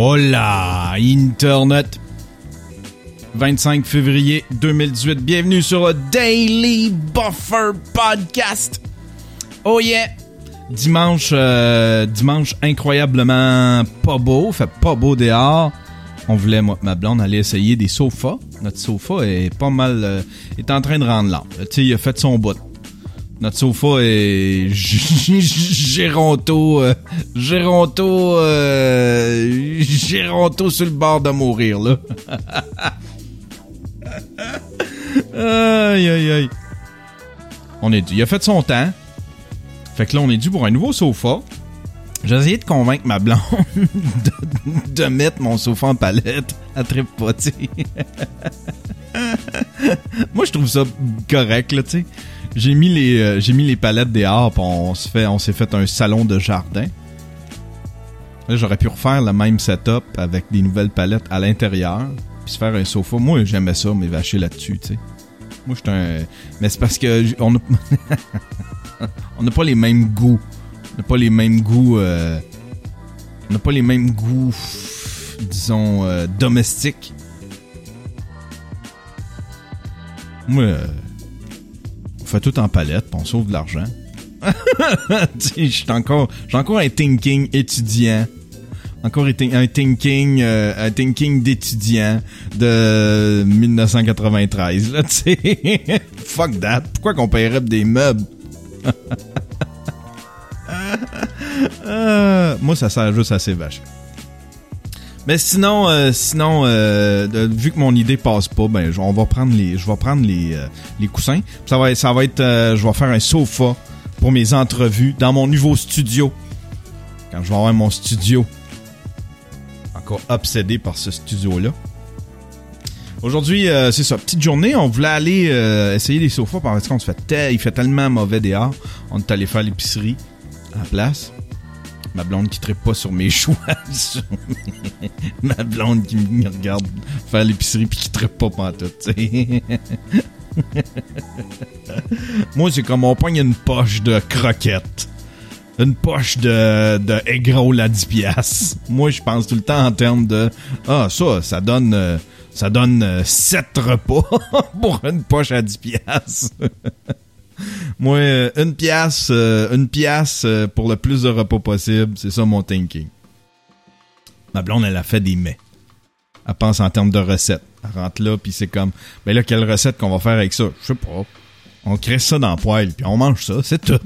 Hola, Internet! 25 février 2018, bienvenue sur le Daily Buffer Podcast. Oh yeah! Dimanche incroyablement pas beau, fait pas beau dehors. On voulait, moi, ma blonde, aller essayer des sofas. Notre sofa est pas mal, est en train de rendre l'âme. Tu sais, il a fait son bout. Notre sofa est géronto sur le bord de mourir, là. Aïe, aïe, aïe. Il a fait son temps. Fait que là, on est dû pour un nouveau sofa. J'ai essayé de convaincre ma blonde de mettre mon sofa en palette. Elle trippe pas, tu sais. Moi, je trouve ça correct, là, tu sais. J'ai mis les palettes dehors, pis on s'est fait un salon de jardin. Là, j'aurais pu refaire le même setup avec des nouvelles palettes à l'intérieur, puis se faire un sofa. Moi, j'aimais ça, m'évacher là-dessus, tu sais. Moi, j'étais un... Mais c'est parce que on n'a pas les mêmes goûts. On n'a pas les mêmes goûts, disons, domestiques. Moi, on fait tout en palette, pis on sauve de l'argent. J'ai encore un thinking étudiant. Encore un thinking d'étudiant de 1993, là, tu sais. Fuck that. Pourquoi qu'on paierait des meubles? Moi, ça sert juste à s'évacher. Mais sinon, vu que mon idée passe pas, ben, je vais prendre les coussins. Ça va être, je vais faire un sofa pour mes entrevues dans mon nouveau studio. Quand je vais avoir mon studio. Encore obsédé par ce studio-là. Aujourd'hui, c'est ça, petite journée. On voulait aller essayer des sofas parce qu'on il fait tellement mauvais dehors. On est allé faire l'épicerie à la place. Ma blonde qui trippe pas sur mes choix. Ma blonde qui me regarde faire l'épicerie pis qui trippe pas pantoute, tu sais. Moi, c'est comme on pogne une poche de croquettes. Une poche de egg roll à 10 piastres. Moi, je pense tout le temps en termes de... Ah, ça donne 7 repas pour une poche à 10 piastres. Moi, une pièce pour le plus de repas possible, c'est ça mon thinking. Ma blonde, elle a fait des mets. Elle pense en termes de recettes. Elle rentre là, puis c'est comme, ben là, quelle recette qu'on va faire avec ça? Je sais pas. On crée ça dans la poêle, puis on mange ça, c'est tout.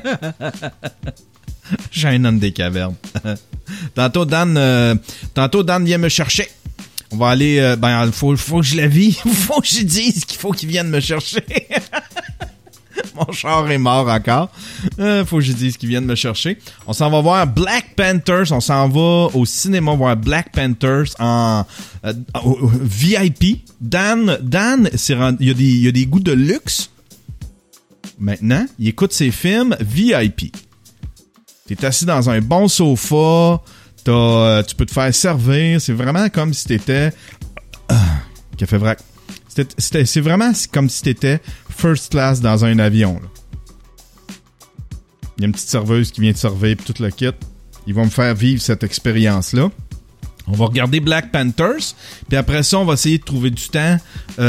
J'ai un homme des cavernes. Tantôt, Dan vient me chercher. On va aller, faut que je la vie. Faut que je dise qu'il faut qu'il vienne me chercher. Mon char est mort encore. Faut que je dise qu'ils viennent me chercher. On s'en va voir Black Panthers. On s'en va au cinéma voir Black Panthers en VIP. Dan, il y a des goûts de luxe. Maintenant, il écoute ses films VIP. T'es assis dans un bon sofa. Tu peux te faire servir. C'est vraiment comme si t'étais... Café vrac. C'est vraiment comme si t'étais first class dans un avion, là. Il y a une petite serveuse qui vient te servir pis tout le kit. Ils vont me faire vivre cette expérience-là. On va regarder Black Panthers. Puis après ça, on va essayer de trouver du temps.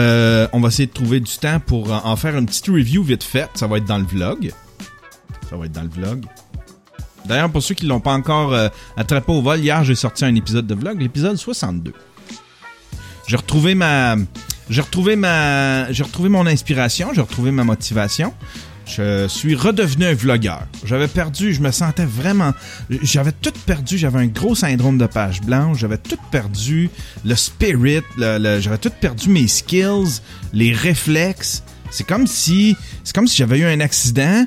Pour en faire une petite review vite faite. Ça va être dans le vlog. D'ailleurs, pour ceux qui l'ont pas encore attrapé au vol, hier, j'ai sorti un épisode de vlog, l'épisode 62. J'ai retrouvé mon inspiration, j'ai retrouvé ma motivation. Je suis redevenu un vlogueur. J'avais tout perdu, j'avais un gros syndrome de page blanche, j'avais tout perdu, le spirit, j'avais tout perdu mes skills, les réflexes. C'est comme si j'avais eu un accident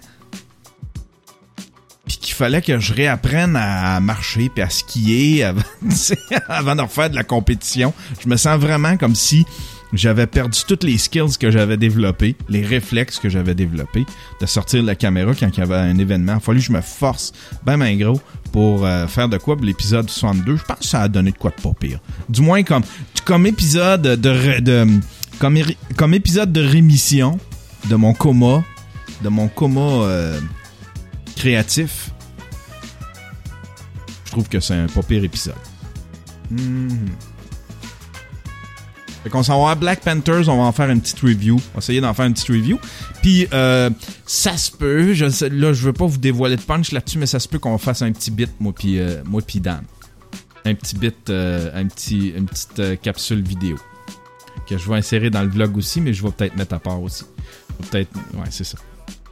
puis qu'il fallait que je réapprenne à marcher puis à skier avant de refaire de la compétition. Je me sens vraiment comme si j'avais perdu toutes les skills que j'avais développés, les réflexes que j'avais développés, de sortir la caméra quand il y avait un événement. Il a fallu que je me force ben gros pour faire de quoi pour l'épisode 62. Je pense que ça a donné de quoi de pas pire. Du moins comme épisode comme épisode de rémission de mon coma créatif. Je trouve que c'est un pas pire épisode. Fait qu'on s'en va voir Black Panthers, on va en faire une petite review. On va essayer d'en faire une petite review. Puis, ça se peut, là, je veux pas vous dévoiler de punch là-dessus, mais ça se peut qu'on fasse un petit bit, moi puis Dan. Un petit bit, une petite capsule vidéo. Que je vais insérer dans le vlog aussi, mais je vais peut-être mettre à part aussi. Ouais, c'est ça.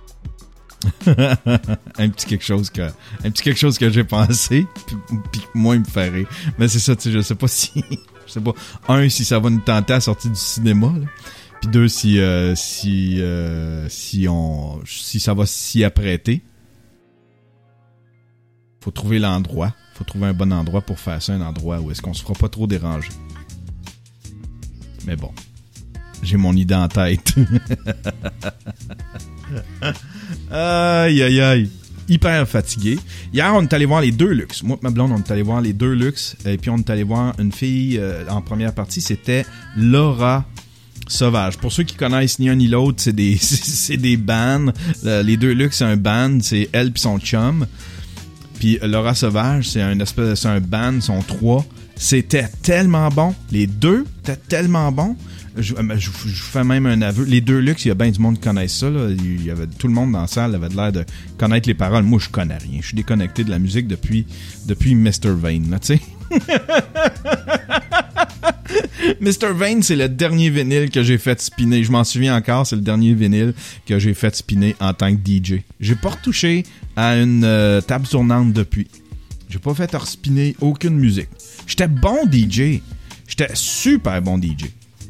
un petit quelque chose que j'ai pensé, puis moi, il me fait rire. Mais c'est ça, tu sais, je sais pas, si ça va nous tenter à sortir du cinéma, là. Puis deux, si ça va s'y apprêter. Faut trouver l'endroit. Faut trouver un bon endroit pour faire ça, un endroit où est-ce qu'on se fera pas trop déranger. Mais bon, j'ai mon idée en tête. Aïe, aïe, aïe. Hyper fatigué. Hier, on est allé voir les Deux Luxe. Moi et ma blonde, on est allé voir les Deux Luxe. Et puis, on est allé voir une fille en première partie. C'était Laura Sauvage. Pour ceux qui connaissent ni un ni l'autre, c'est des bands. Les Deux Luxe, c'est un band. C'est elle puis son chum. Puis Laura Sauvage, c'est un band. Sont trois. C'était tellement bon. Les deux étaient tellement bons. Je fais même un aveu. Les Deux Luxe, il y a bien du monde qui connaisse ça. Là. Il y avait, tout le monde dans la salle avait l'air de connaître les paroles. Moi, je connais rien. Je suis déconnecté de la musique depuis Mr. Vane, là, tu sais. Mr. Vane, c'est le dernier vinyle que j'ai fait spinner. Je m'en souviens encore, c'est le dernier vinyle que j'ai fait spinner en tant que DJ. J'ai pas retouché à une table tournante depuis. J'ai pas fait respinner aucune musique. J'étais bon DJ. J'étais super bon DJ.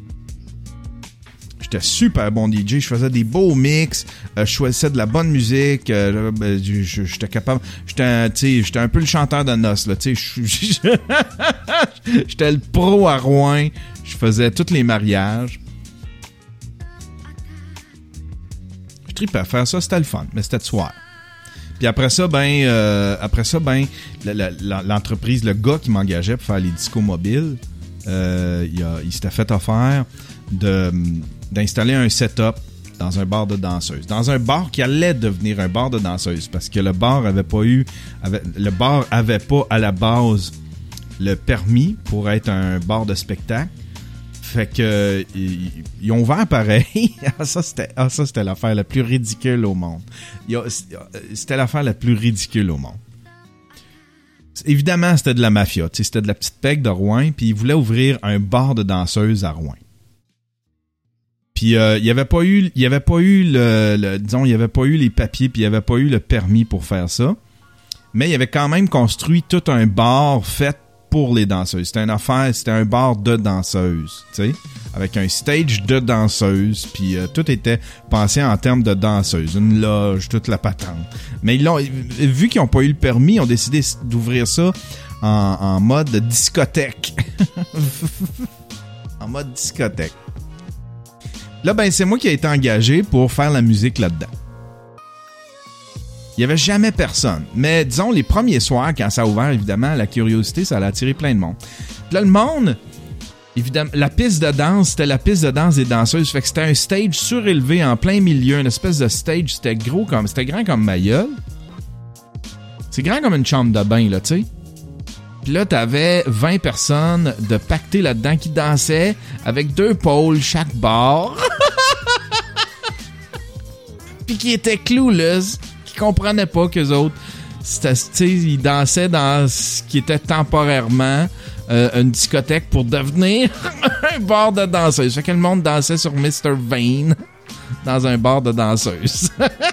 Je faisais des beaux mix. Je choisissais de la bonne musique. J'étais capable. J'étais un peu le chanteur de noces, là. J'étais le pro à Rouen. Je faisais tous les mariages. Je tripais à faire ça. C'était le fun, mais c'était de soir. Puis après ça, l'entreprise, le gars qui m'engageait pour faire les discos mobiles, il s'était fait offert d'installer un setup dans un bar de danseuses. Dans un bar qui allait devenir un bar de danseuses, parce que le bar avait pas à la base le permis pour être un bar de spectacle. Fait que ils ont ouvert pareil. Ça c'était l'affaire la plus ridicule au monde. C'était l'affaire la plus ridicule au monde. Évidemment, c'était de la mafia, c'était de la petite pègue de Rouen, puis ils voulaient ouvrir un bar de danseuses à Rouen. Puis il y avait pas eu les papiers, puis il y avait pas eu le permis pour faire ça. Mais il avait quand même construit tout un bar fait pour les danseuses. C'était un bar de danseuses, tu sais, avec un stage de danseuses, puis tout était pensé en termes de danseuses, une loge, toute la patente. Mais vu qu'ils n'ont pas eu le permis, ils ont décidé d'ouvrir ça en mode discothèque. En mode discothèque. Là, c'est moi qui ai été engagé pour faire la musique là-dedans. Il n'y avait jamais personne. Mais disons, les premiers soirs, quand ça a ouvert, évidemment, la curiosité, ça allait attirer plein de monde. Puis là, le monde, évidemment, la piste de danse, c'était la piste de danse des danseuses. Fait que c'était un stage surélevé en plein milieu, une espèce de stage, c'était grand comme ma gueule. C'est grand comme une chambre de bain, là, tu sais. Puis là, t'avais 20 personnes de pactées là-dedans qui dansaient avec 2 pôles chaque bord. Puis qui étaient clueless, qui comprenaient pas qu'eux autres, ils dansaient dans ce qui était temporairement une discothèque pour devenir un bar de danseuses. Fait que le monde dansait sur Mr. Vane dans un bar de danseuses.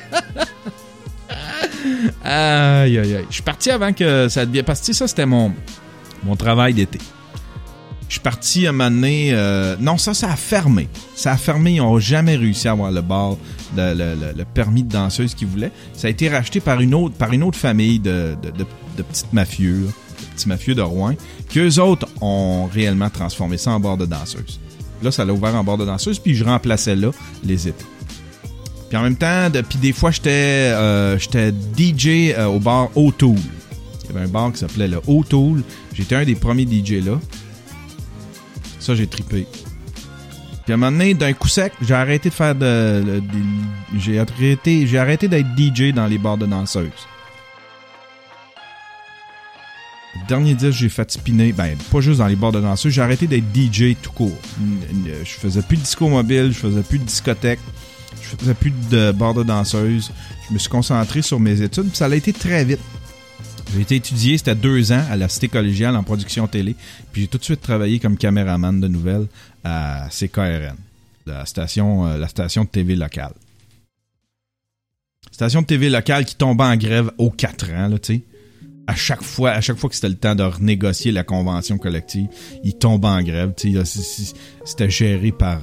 Aïe, aïe, aïe. Je suis parti avant que ça devienne... Parce que ça, c'était mon travail d'été. Je suis parti à un moment donné... non, ça a fermé. Ça a fermé. Ils n'ont jamais réussi à avoir le bar, le permis de danseuse qu'ils voulaient. Ça a été racheté par une autre famille de petites mafieux, là, de petits mafieux de Rouen, qu'eux autres ont réellement transformé ça en bar de danseuse. Là, ça l'a ouvert en bar de danseuse, puis je remplaçais là les étés. Puis en même temps, puis des fois, j'étais DJ au bar O'Toole. Il y avait un bar qui s'appelait le O'Toole. J'étais un des premiers DJ là. Ça, j'ai trippé. Puis à un moment donné, d'un coup sec, j'ai arrêté de faire j'ai arrêté d'être DJ dans les bars de danseuses. dernier disque que j'ai fait spinner, pas juste dans les bars de danseurs, j'ai arrêté d'être DJ tout court. Je faisais plus de disco mobile, je faisais plus de discothèque, je faisais plus de bars de danseuses. Je me suis concentré sur mes études, puis ça a été très vite. J'ai été étudié, c'était 2 ans à la Cité collégiale en production télé, puis j'ai tout de suite travaillé comme caméraman de nouvelles à CKRN, la station de TV locale. Station de TV locale qui tombait en grève aux 4 ans, là, tu sais. À chaque fois que c'était le temps de renégocier la convention collective, il tombait en grève, tu sais. C'était géré par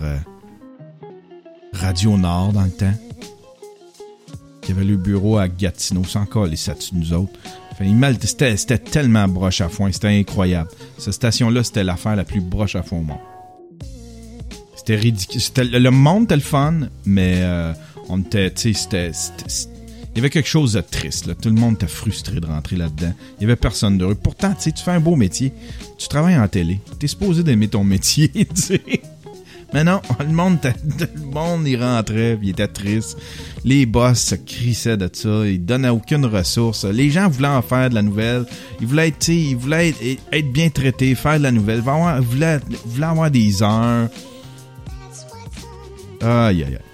Radio Nord dans le temps. Il y avait le bureau à Gatineau, c'est encore les statuts de nous autres. C'était tellement broche à foin, c'était incroyable. Cette station-là, c'était l'affaire la plus broche à foin au monde. C'était ridicule. Le monde était le fun, mais on était, tu sais, il y avait quelque chose de triste, là. Tout le monde était frustré de rentrer là-dedans. Il y avait personne d'heureux. Pourtant, tu sais, tu fais un beau métier. Tu travailles en télé. T'es supposé d'aimer ton métier, tu sais. Mais non, le monde y rentrait, puis il était triste. Les boss se crissaient de ça, ils donnaient aucune ressource. Les gens voulaient en faire de la nouvelle. Ils voulaient être bien traités, faire de la nouvelle. Ils voulaient avoir des heures. Aïe, aïe, aïe.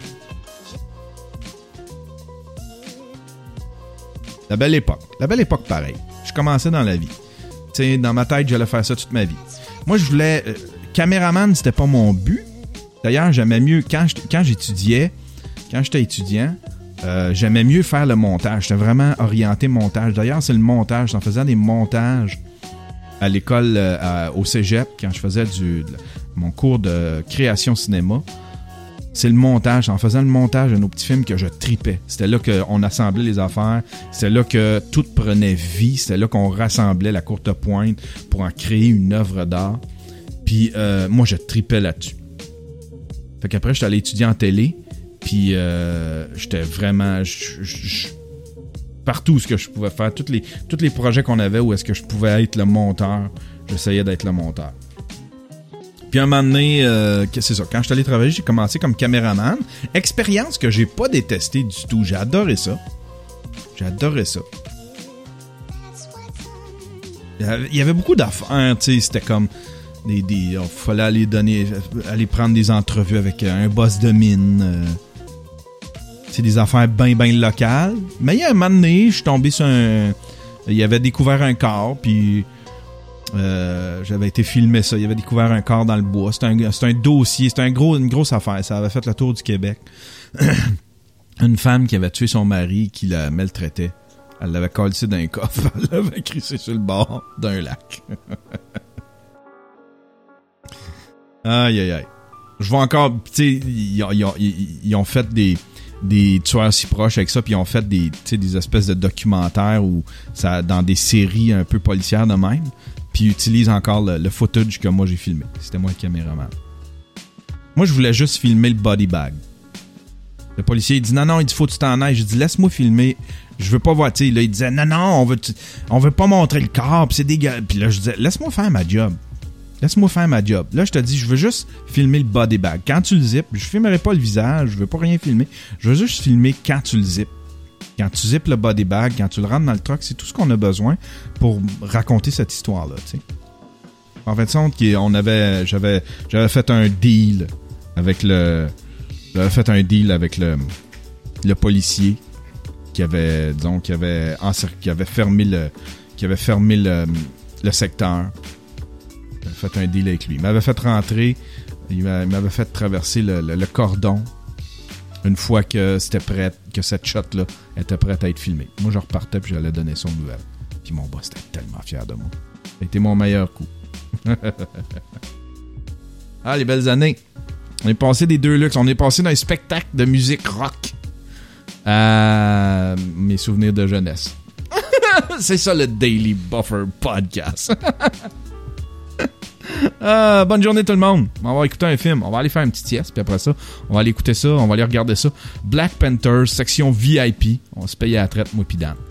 La belle époque pareil. Je commençais dans la vie. Tu sais, dans ma tête, j'allais faire ça toute ma vie. Moi, je voulais... caméraman, c'était pas mon but. D'ailleurs, j'aimais mieux... Quand j'étais étudiant, j'aimais mieux faire le montage. J'étais vraiment orienté montage. D'ailleurs, c'est le montage. J'en faisais des montages à l'école, au cégep, quand je faisais mon cours de création cinéma. C'est le montage. En faisant le montage de nos petits films que je tripais. C'était là qu'on assemblait les affaires. C'était là que tout prenait vie. C'était là qu'on rassemblait la courte pointe pour en créer une œuvre d'art. Puis moi, je tripais là-dessus. Fait qu'après, j'étais allé étudier en télé. Puis j'étais vraiment... partout où ce que je pouvais faire, tous les projets qu'on avait où est-ce que je pouvais être le monteur, j'essayais d'être le monteur. Puis un moment donné, c'est ça, quand je suis allé travailler, j'ai commencé comme caméraman. Expérience que j'ai pas détestée du tout. J'ai adoré ça. Il y avait beaucoup d'affaires, tu sais, c'était comme... il fallait aller prendre des entrevues avec un boss de mine. C'est des affaires bien locales. Mais il y a un moment donné, je suis tombé sur il avait découvert un corps, puis... j'avais été filmer ça. Il avait découvert un corps dans le bois. C'était un dossier. C'était une grosse affaire. Ça avait fait le tour du Québec. Une femme qui avait tué son mari, qui la maltraitait. Elle l'avait collé dans un coffre. Elle l'avait crissé sur le bord d'un lac. Aïe, aïe, aïe. Je vois encore... Tu sais, ils ont fait des tueurs si proches avec ça, puis ils ont fait des espèces de documentaires ou ça dans des séries un peu policières de même. Puis ils utilisent encore le footage que moi j'ai filmé. C'était moi le caméraman. Moi, je voulais juste filmer le body bag. Le policier, il dit non, il dit faut que tu t'en ailles. J'ai dit laisse-moi filmer. Je veux pas voir, tu sais. Là, il disait non, on veut pas montrer le corps, puis c'est dégueulasse. Puis là, je disais laisse-moi faire ma job. Là, je te dis, je veux juste filmer le body bag. Quand tu le zippes, je filmerai pas le visage, je veux pas rien filmer. Je veux juste filmer quand tu le zippes. Quand tu zippes le body bag, quand tu le rentres dans le truck, c'est tout ce qu'on a besoin pour raconter cette histoire-là, tu sais. En fait, j'avais fait un deal avec le policier qui avait fermé le secteur. J'avais fait un deal avec lui. Il m'avait fait rentrer, il m'avait fait traverser le cordon une fois que c'était prêt, que cette shot-là était prête à être filmée. Moi, je repartais puis j'allais donner son nouvelle. Puis mon boss était tellement fier de moi. Ça a été mon meilleur coup. Ah, les belles années. On est passé des deux luxe. On est passé d'un spectacle de musique rock à mes souvenirs de jeunesse. C'est ça le Daily Buffer Podcast. Bonne journée tout le monde. On va écouter un film. On va aller faire une petite sieste. Puis après ça, on va aller écouter ça. On va aller regarder ça. Black Panther, section VIP. On va se payer à la traite, moi pis Dan.